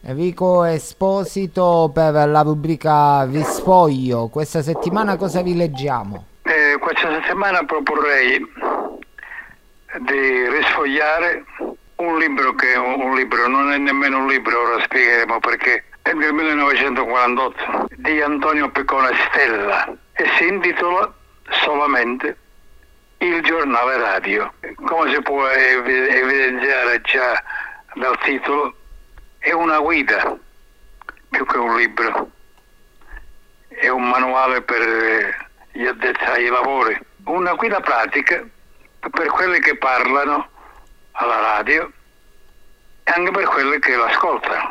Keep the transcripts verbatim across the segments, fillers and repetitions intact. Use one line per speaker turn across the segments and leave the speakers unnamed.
Enrico Esposito per la rubrica Rispoglio. Questa settimana cosa vi leggiamo?
Eh, questa settimana proporrei di risfogliare un libro che è un, un libro, non è nemmeno un libro, ora spiegheremo perché, è del millenovecentoquarantotto, di Antonio Piccone Stella e si intitola solamente Il giornale radio. Come si può ev- evidenziare già dal titolo, è una guida più che un libro, è un manuale per gli addetti ai lavori, una guida pratica per quelli che parlano alla radio e anche per quelli che l'ascoltano.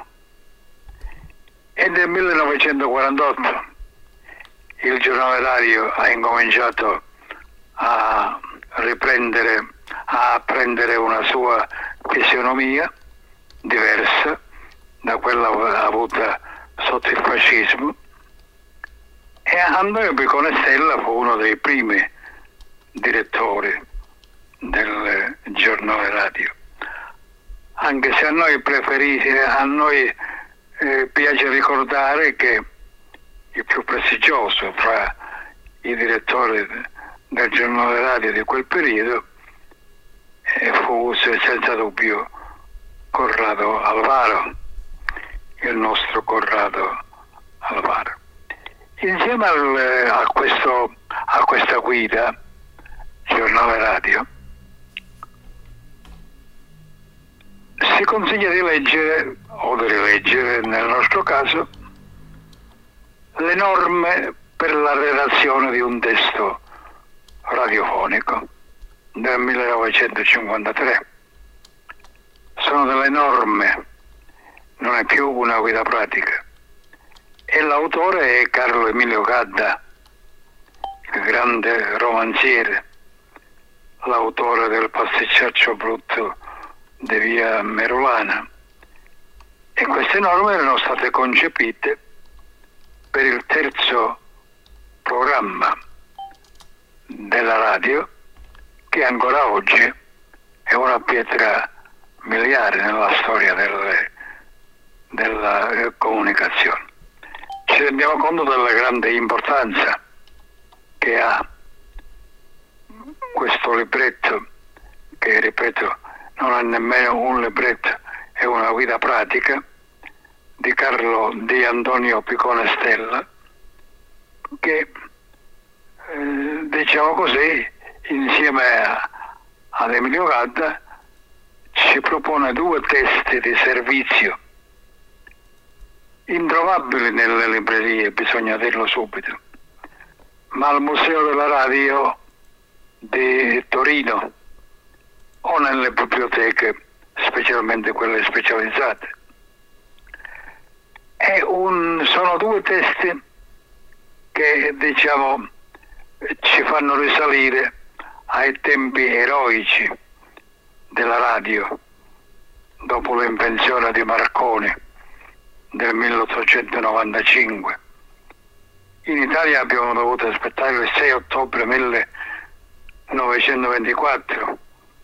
È del millenovecentoquarantotto, il giornale radio ha incominciato a riprendere, a prendere una sua fisionomia diversa da quella avuta sotto il fascismo, e Antonio Piccone Stella fu uno dei primi direttori del giornale radio, anche se a noi preferisce, a noi eh, piace ricordare che il più prestigioso fra i direttori del giornale radio di quel periodo eh, fu senza dubbio Corrado Alvaro, il nostro Corrado Alvaro. Insieme al, a, questo, a questa guida, giornale radio, si consiglia di leggere, o di rileggere nel nostro caso, le norme per la redazione di un testo radiofonico del millenovecentocinquantatré. Sono delle norme, non è più una guida pratica. E l'autore è Carlo Emilio Gadda, il grande romanziere, l'autore del Pasticciaccio brutto di via Merulana. E queste norme erano state concepite per il terzo programma della radio, che ancora oggi è una pietra miliare nella storia delle, della eh, comunicazione. Ci rendiamo conto della grande importanza che ha questo libretto, che ripeto non è nemmeno un libretto, è una guida pratica di Carlo di Antonio Piccone Stella, che eh, diciamo così, insieme a, ad Emilio Gadda, ci propone due testi di servizio introvabili nelle librerie, bisogna dirlo subito, ma al Museo della Radio di Torino o nelle biblioteche, specialmente quelle specializzate. È un, sono due testi che, diciamo, ci fanno risalire ai tempi eroici della radio, dopo l'invenzione di Marconi del milleottocentonovantacinque. In Italia abbiamo dovuto aspettare il sei ottobre millenovecentoventiquattro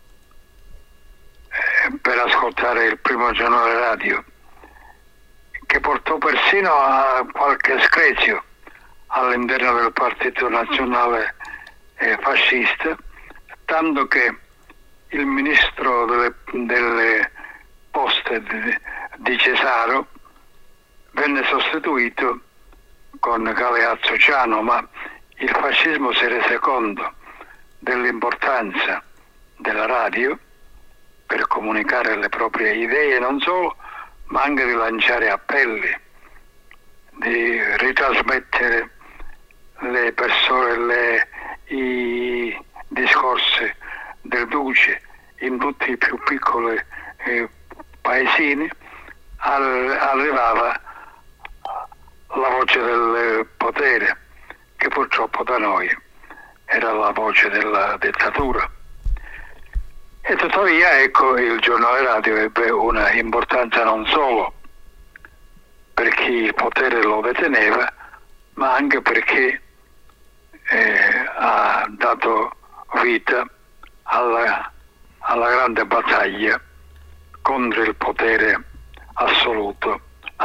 eh, per ascoltare il primo giornale radio, che portò persino a qualche screzio all'interno del Partito Nazionale eh, Fascista, tanto che il ministro delle, delle poste di, di Cesaro venne sostituito con Galeazzo Ciano, ma il fascismo si rese conto dell'importanza della radio per comunicare le proprie idee, non solo, ma anche di lanciare appelli, di ritrasmettere le persone, le, i discorsi del Duce in tutti i più piccoli eh, paesini. Al, arrivava la voce del potere, che purtroppo da noi era la voce della dittatura. E tuttavia, ecco, il giornale radio ebbe una importanza non solo per chi il potere lo deteneva, ma anche perché eh, ha dato vita alla, alla grande battaglia contro il potere assoluto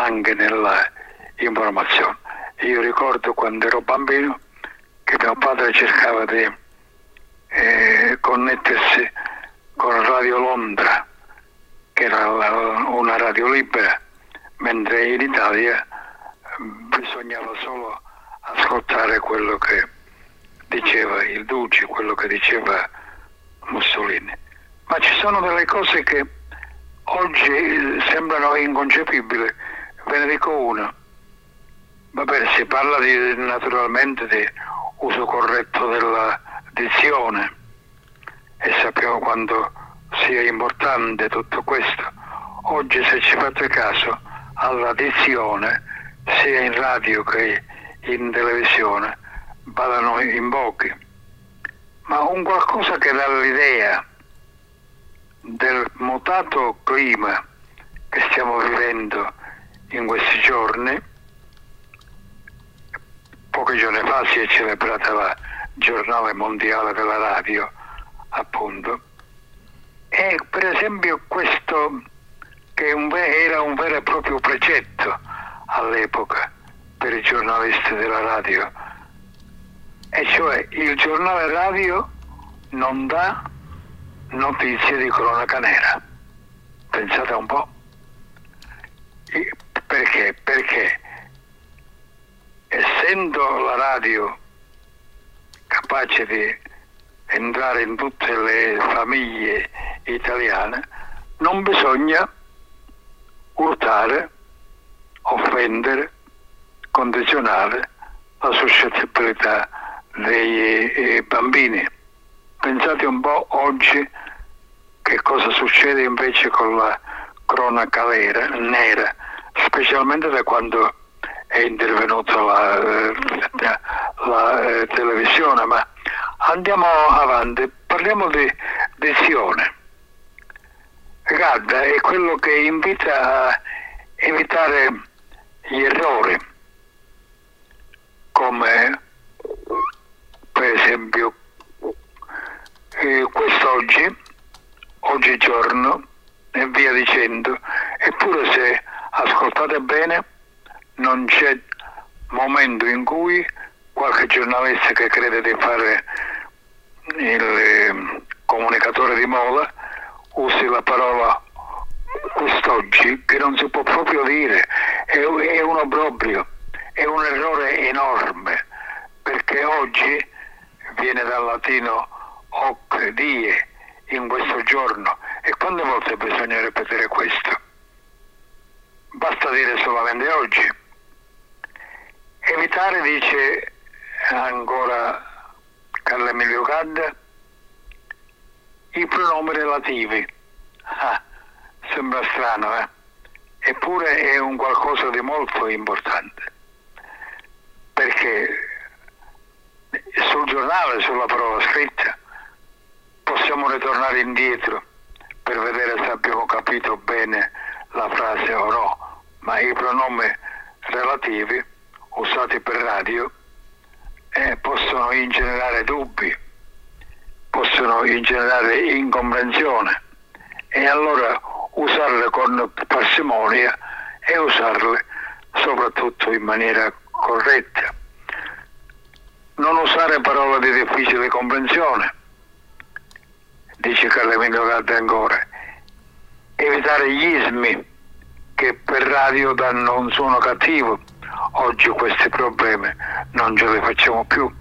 anche nella informazione. Io ricordo quando ero bambino che mio padre cercava di eh, connettersi con Radio Londra, che era la, una radio libera, mentre in Italia bisognava solo ascoltare quello che diceva il Duce, quello che diceva Mussolini. Ma ci sono delle cose che oggi sembrano inconcepibili. Ve ne dico una. Vabbè, si parla di, naturalmente di uso corretto della dizione e sappiamo quanto sia importante tutto questo. Oggi, se ci fate caso alla dizione, sia in radio che in televisione, parlano in pochi, ma un qualcosa che dà l'idea del mutato clima che stiamo vivendo in questi giorni. Pochi giorni fa si è celebrata la giornata mondiale della radio, appunto, e per esempio questo che un, era un vero e proprio precetto all'epoca per i giornalisti della radio, e cioè il giornale radio non dà notizie di cronaca nera. Pensate un po'. Perché? Perché essendo la radio capace di entrare in tutte le famiglie italiane, non bisogna urtare, offendere, condizionare la suscettibilità dei eh, bambini. Pensate un po' oggi che cosa succede invece con la cronaca nera, nera specialmente da quando è intervenuta la, la, la eh, televisione. Ma andiamo avanti, parliamo di dizione. Gadda è quello che invita a evitare gli errori, come per esempio eh, quest'oggi, oggigiorno e via dicendo. Eppure, se ascoltate bene, non c'è momento in cui qualche giornalista che crede di fare il eh, comunicatore di moda usi la parola quest'oggi, che non si può proprio dire. È, è un obbrobrio, è un errore enorme, perché oggi viene dal latino hoc die, in questo giorno. E quante volte bisogna ripetere questo? Basta dire solamente oggi. Evitare, dice ancora Carlo Emilio Gadda, i pronomi relativi. Ah, sembra strano, eh? Eppure è un qualcosa di molto importante, perché sul giornale, sulla parola scritta, possiamo ritornare indietro per vedere se abbiamo capito bene la frase o no, ma i pronomi relativi usati per radio eh, possono ingenerare dubbi, possono ingenerare incomprensione, e allora usarle con parsimonia e usarle soprattutto in maniera corretta. Non usare parole di difficile comprensione, dice Carlo Emilio Gadda ancora. Evitare gli ismi che per radio danno un suono cattivo. Oggi questi problemi non ce li facciamo più,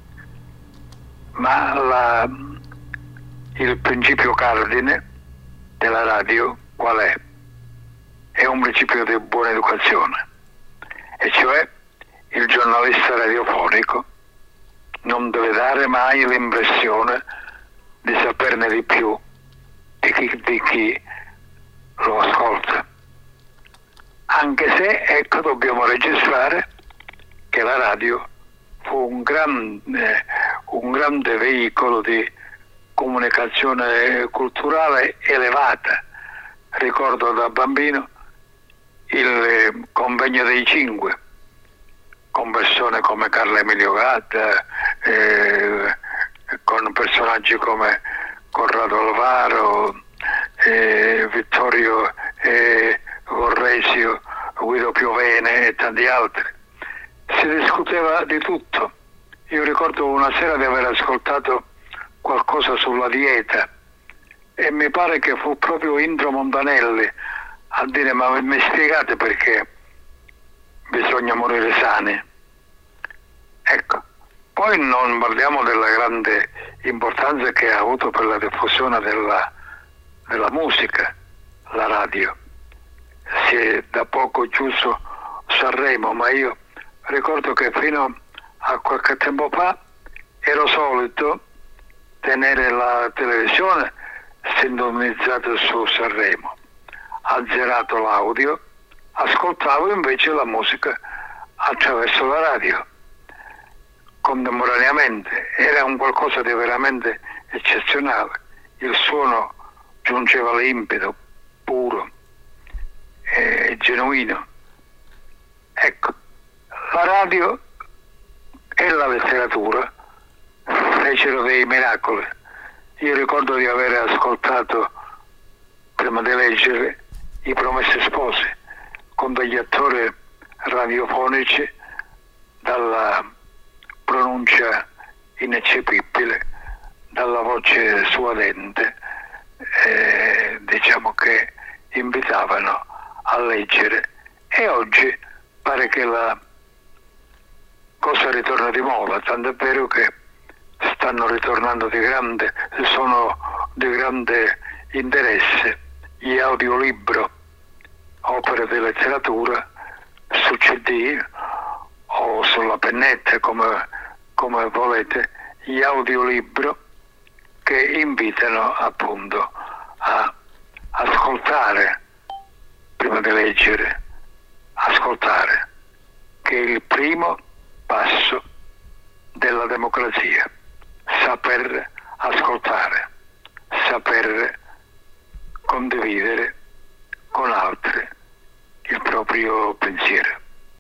ma la, il principio cardine della radio qual è? È un principio di buona educazione, e cioè il giornalista radiofonico non deve dare mai l'impressione di saperne di più di chi, di chi lo ascolta. Anche se, ecco, dobbiamo registrare che la radio fu un grande, un grande veicolo di comunicazione culturale elevata. Ricordo da bambino il convegno dei Cinque, con persone come Carlo Emilio Gadda, eh, con personaggi come Corrado Alvaro, eh, Vittorio eh, Gorresio Guido Piovene e tanti altri. Si discuteva di tutto. Io ricordo una sera di aver ascoltato qualcosa sulla dieta e mi pare che fu proprio Indro Montanelli a dire: ma mi spiegate perché bisogna morire sani? Ecco, poi non parliamo della grande importanza che ha avuto per la diffusione della, della musica, la radio. Si è da poco chiuso Sanremo, ma io ricordo che fino a qualche tempo fa ero solito tenere la televisione sintonizzata su Sanremo, azzerato l'audio, ascoltavo invece la musica attraverso la radio. Contemporaneamente era un qualcosa di veramente eccezionale, il suono giungeva limpido, puro e genuino. Ecco, la radio e la letteratura fecero dei miracoli. Io ricordo di aver ascoltato, prima di leggere, I Promessi Sposi, con degli attori radiofonici dalla pronuncia ineccepibile, dalla voce suadente, eh, diciamo che invitavano a leggere. E oggi pare che la cosa ritorna di moda, tanto è vero che stanno ritornando di grande, sono di grande interesse gli audiolibro, opere di letteratura su C D o sulla pennetta, come, come volete, gli audiolibro che invitano appunto a ascoltare prima di leggere, ascoltare, che è il primo passo della democrazia, saper ascoltare, saper condividere con altri il proprio pensiero.